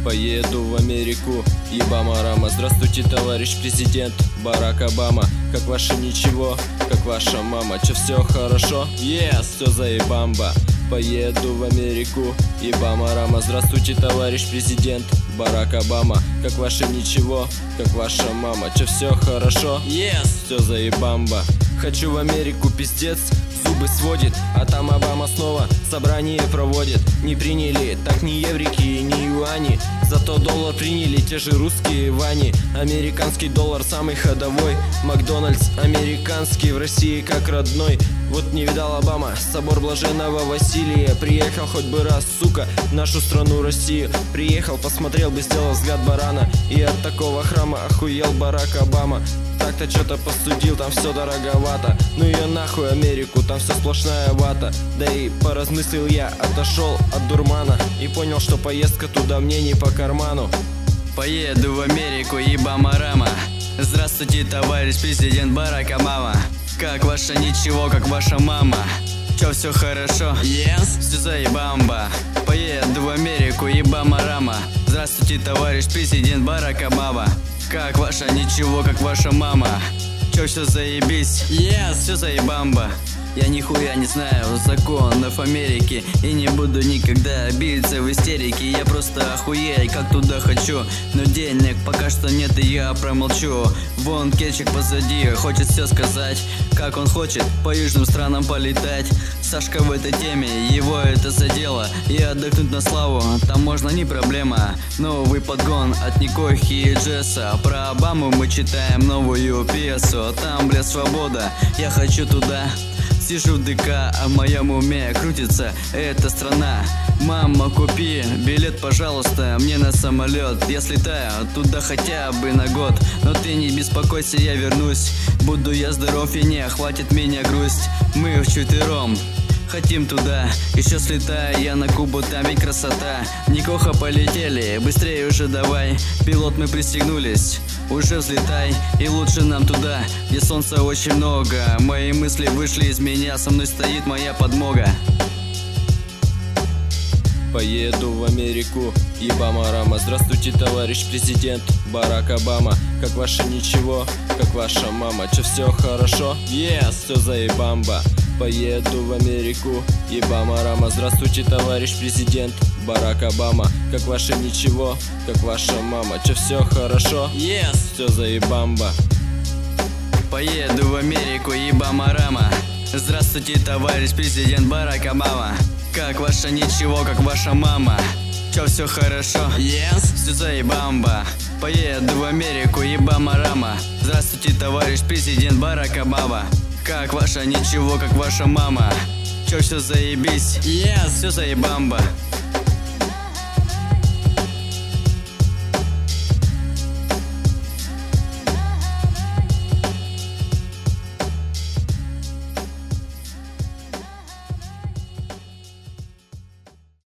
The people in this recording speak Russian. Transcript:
Поеду в Америку, ебама-рама. Здравствуйте, товарищ президент Барак Обама. Как ваше ничего, как ваша мама? Че, все хорошо? Yes, все заебамба. Поеду в Америку, ебама-рама. Здравствуйте, товарищ президент Барак Обама. Как ваше ничего, как ваша мама? Че, все хорошо? Yes, все заебамба. Хочу в Америку, пиздец, зубы сводит. А там Обама снова собрание проводит. Не приняли, так ни еврики, ни юани. Зато доллар приняли те же русские вани. Американский доллар самый ходовой. Макдональдс американский в России как родной. Вот не видал Обама собор блаженного Василия. Приехал хоть бы раз, сука, в нашу страну Россию. Приехал, посмотрел бы, сделал взгляд барана. И от такого храма охуел Барак Обама. Так-то что-то посудил, там все дороговато. Ну ее нахуй Америку, там все сплошная вата. Да и поразмыслил я, отошел от дурмана и понял, что поездка туда мне не по карману. Поеду в Америку, ебама-рама. Здравствуйте, товарищ президент Барак Обама. Как ваше ничего, как ваша мама? Че, все хорошо? Yes, все заебамба. Поеду в Америку, ебама-рама. Здравствуйте, товарищ президент Барак Обама. Как ваша ничего, как ваша мама? Че, все заебись? Yes, все заебамба. Я нихуя не знаю законов Америки и не буду никогда биться в истерике. Я просто охуеть, как туда хочу, но денег пока что нет, и я промолчу. Вон кетчик позади, хочет все сказать, как он хочет по южным странам полетать. Сашка в этой теме, его это задело, и отдохнуть на славу там можно, не проблема. Новый подгон от Никохи и Джесса. Про Обаму мы читаем новую пьесу. Там, бля, свобода, я хочу туда. Сижу в ДК, а в моем уме крутится эта страна. Мама, купи билет, пожалуйста, мне на самолет. Я слетаю туда хотя бы на год. Но ты не беспокойся, я вернусь. Буду я здоров и не охватит меня грусть. Мы вчетвером хотим туда, еще слетаю я на Кубу, там ведь красота. Никоха, полетели, быстрее уже давай. Пилот, мы пристегнулись, уже взлетай. И лучше нам туда, где солнца очень много. Мои мысли вышли из меня, со мной стоит моя подмога. Поеду в Америку, ебама-рама. Здравствуйте, товарищ президент Барак Обама. Как ваше ничего, как ваша мама? Че, все хорошо? Yes, все заебамба. Поеду в Америку, ебама-рама. Здравствуйте, товарищ президент Барак Обама. Как ваше ничего, как ваша мама? Че, все хорошо? Yes, все заебамба. Поеду в Америку, ебама-рама. Здравствуйте, товарищ президент Барак Обама. Как ваше ничего, как ваша мама? Че, все хорошо? Yes, все заебамба. Поеду в Америку, ебама-рама. Здравствуйте, товарищ президент Барак Обама. Как ваше ничего, как ваша мама? Че, все заебись? Yes, все заебамба.